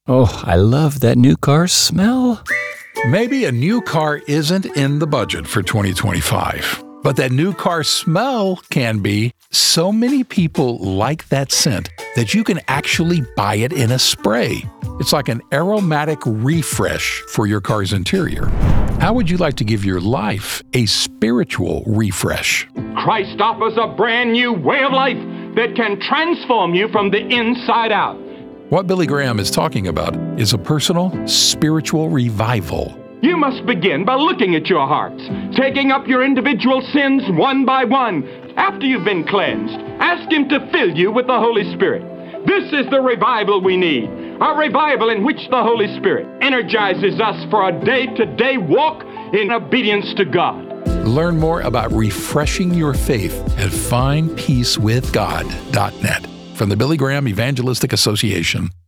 Oh, I love that new car smell. Maybe a new car isn't in the budget for 2025, but that new car smell can be. So many people like that scent that you can actually buy it in a spray. It's like an aromatic refresh for your car's interior. How would you like to give your life a spiritual refresh? Christ offers a brand new way of life that can transform you from the inside out. What Billy Graham is talking about is a personal spiritual revival. You must begin by looking at your hearts, taking up your individual sins one by one. After you've been cleansed, ask Him to fill you with the Holy Spirit. This is the revival we need, a revival in which the Holy Spirit energizes us for a day-to-day walk in obedience to God. Learn more about refreshing your faith at findpeacewithgod.net from the Billy Graham Evangelistic Association.